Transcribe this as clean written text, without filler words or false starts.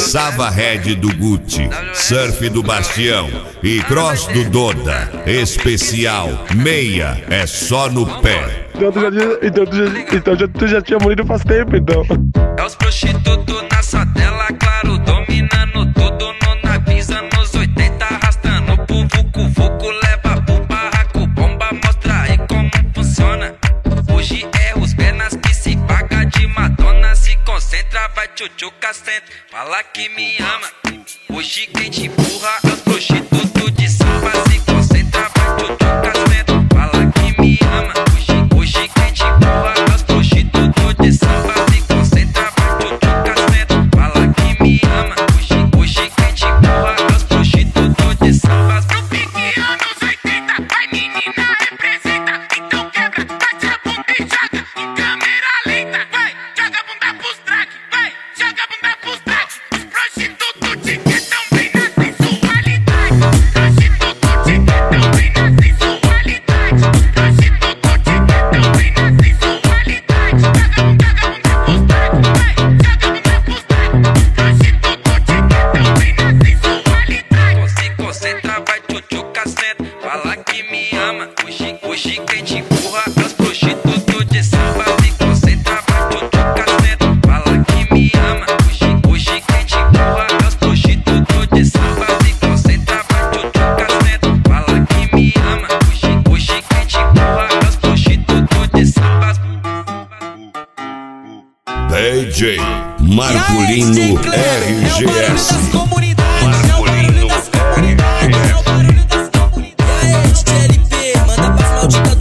Sava Red do Gucci, Surf do Bastião e Cross do Doda. Especial, meia, é só no pé. Então tu já tinha morrido faz tempo, então. É os prostitutos na sadela, claro, dominando tudo no navio, anos 80, arrastando pro vucu-vucu, leva pro barraco, bomba, mostra aí como funciona. Hoje é os pernas que se paga de Madonna, se concentra, vai tchutchuca, senta, fala que me ama. Hoje quem te empurra é os prostitutos de samba, se concentra, vai tchutchuca, senta, fala que me ama. Hoje quem te empurra é os prostitutos de samba, se concentra, vai tchutchuca, senta, fala que me ama. Hoje quem te empurra é os prostitutos de samba. No pique anos 80, vai menina representa, então quebra, bate a bunda e joga em câmera lenta. Vai, joga a bunda pros drag, vai, joga a bunda pros drag. Os prostitutos te quedam bem na sensualidade. Prostituto te quedam bem na sensualidade. Prostituto te quedam bem na sensualidade. Joga a bunda pros drag, vai, joga a bunda pros drag. Prostituto te quedam bem na sensualidade. Se concentra, vai tchutchuca, senta, fala que me ama. Hoje quem te empurra é os prostitutos de samba, se concentra, vai tchutchuca, senta, fala que me ama. Hoje quem te empurra é os prostitutos de samba, se concentra, vai tchutchuca, senta, fala que me ama. Hoje quem te empurra é os prostitutos de samba. DJ Marculino RGS. Marculino RGS. E aí, DJ LP, manda pra final de